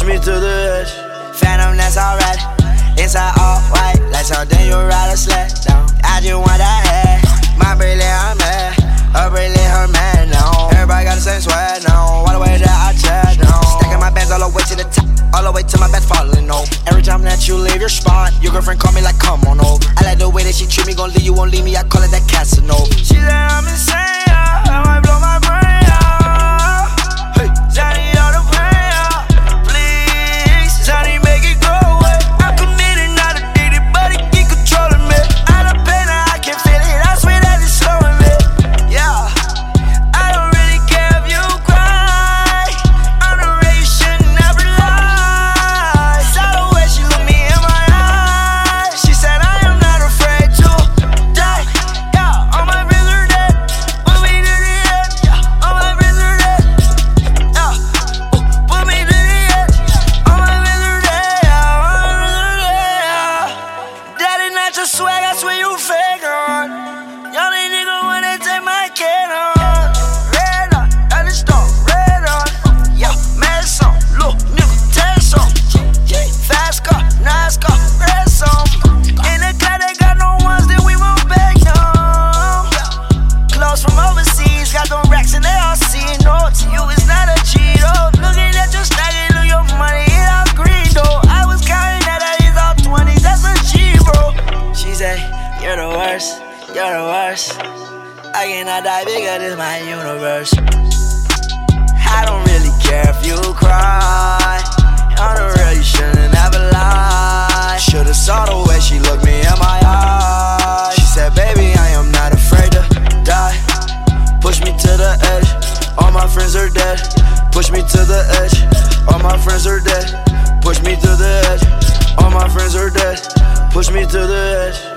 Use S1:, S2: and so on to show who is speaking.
S1: me to the edge.
S2: Phantom, that's alright. Inside all white, like something you ride a sled down. I just want that head. My bracelet, I'm mad. Her bracelet, her man now. Everybody got the same swag now. All the way that I chat now. Stacking my bands all the way to the top, all the way to my bed falling over. Every time that you leave your spot, your girlfriend call me like, come on over. I like the way that she treat me, gon' leave you, won't leave me. I call it that Casanova. She said I'm insane, yeah. I might blow my brain out. Hey, Johnny, all the pain out. Please, Johnny, make it go away. I'm committed, not addicted, but it keep controlling me. Out of pain, I can feel it. I swear that it's slowing me. Yeah, I don't really care if you cry. I'm the way you should never lie. Saw the way she looked me in my eyes. She said I am not afraid to die. Yeah, all my friends are dead. Put me to the edge. Yeah, all my friends are dead. Yeah, put me to the edge. All my friends are dead. Yeah, all my friends are dead. Yeah. That is not your swag, I swear you fake on. Y'all ain't nigga wanna take my kid on. Red on, that is stone, red on. Yeah, mad song, look, nigga, test on. Fast car, nice car, red song. In the car, they got no ones, then we won't back down. Clothes from overseas, got them racks and they all see. No, to you it's not a Cheeto. Looking at your stacking, look your money, it all green though. I was counting that it's all 20s, that's a G, bro. She say, you're the worst, you're the worst. I cannot die bigger, this my universe. I don't really care if you cry. On the real, you shouldn't ever lie. Should've saw the way she looked me in my eyes. She said, baby, I am not afraid to die. Push me to the edge, all my friends are dead. Push me to the edge, all my friends are dead. Push me to the edge, all my friends are dead. Push me to the edge.